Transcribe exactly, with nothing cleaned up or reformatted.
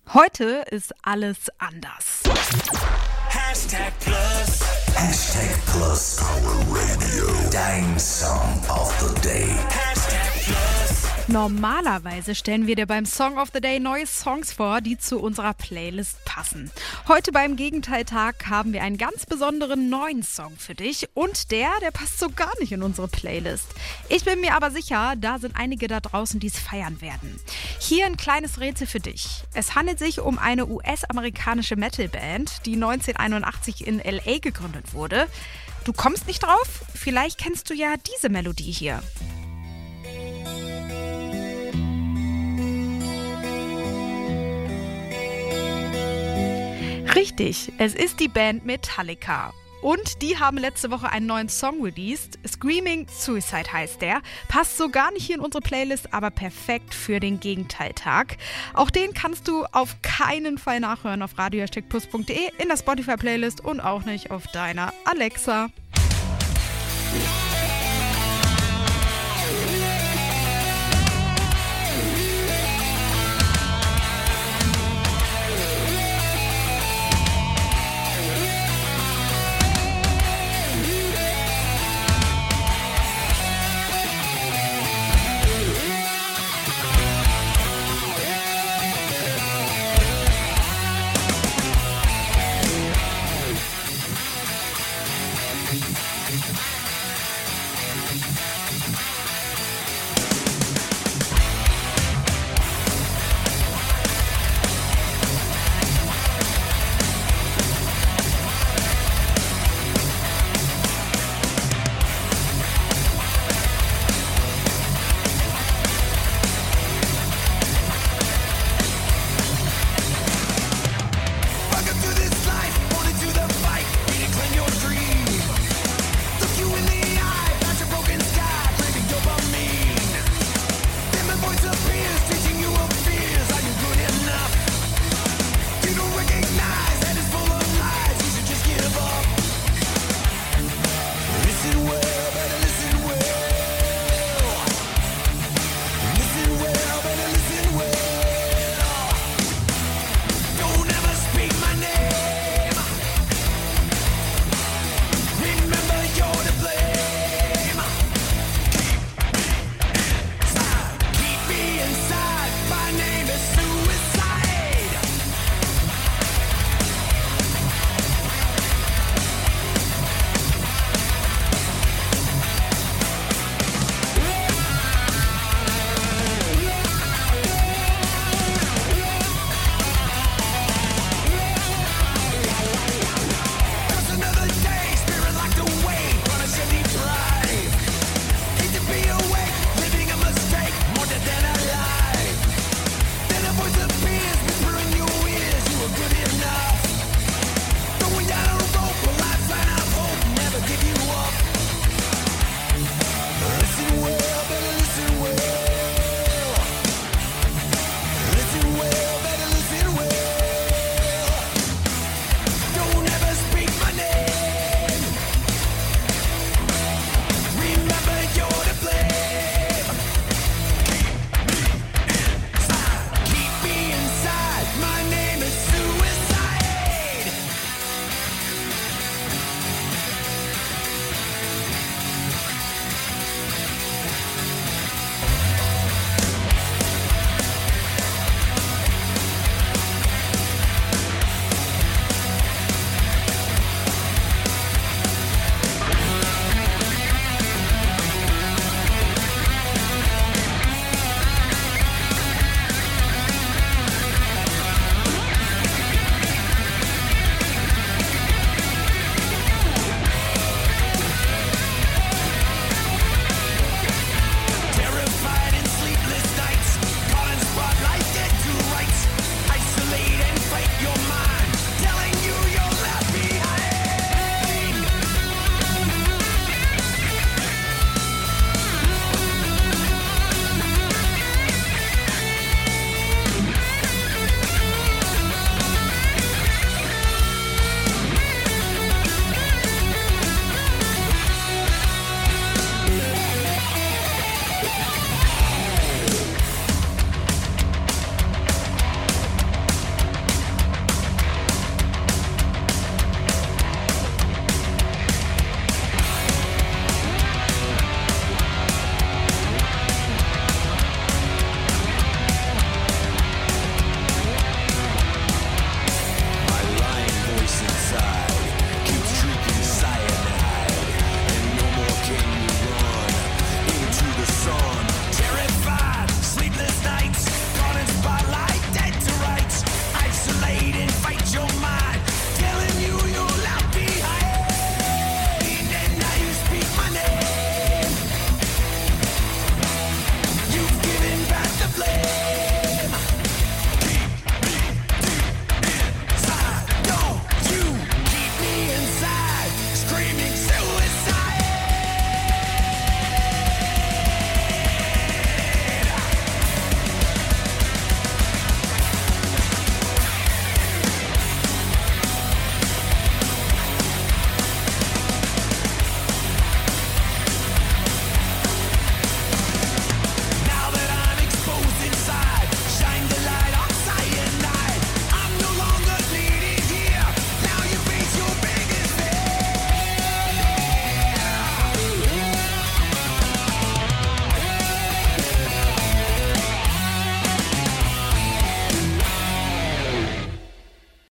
Heute ist alles anders. Hashtag Plus. Hashtag Plus. Power Radio. Dein Song of the Day. Hashtag Plus. Normalerweise stellen wir dir beim Song of the Day neue Songs vor, die zu unserer Playlist passen. Heute beim Gegenteiltag haben wir einen ganz besonderen neuen Song für dich und der, der passt so gar nicht in unsere Playlist. Ich bin mir aber sicher, da sind einige da draußen, die es feiern werden. Hier ein kleines Rätsel für dich. Es handelt sich um eine U S-amerikanische Metalband, die neunzehnhunderteinundachtzig in L A gegründet wurde. Du kommst nicht drauf? Vielleicht kennst du ja diese Melodie hier. Richtig, es ist die Band Metallica. Und die haben letzte Woche einen neuen Song released. Screaming Suicide heißt der. Passt so gar nicht hier in unsere Playlist, aber perfekt für den Gegenteiltag. Auch den kannst du auf keinen Fall nachhören auf radio plus punkt de, in der Spotify-Playlist und auch nicht auf deiner Alexa.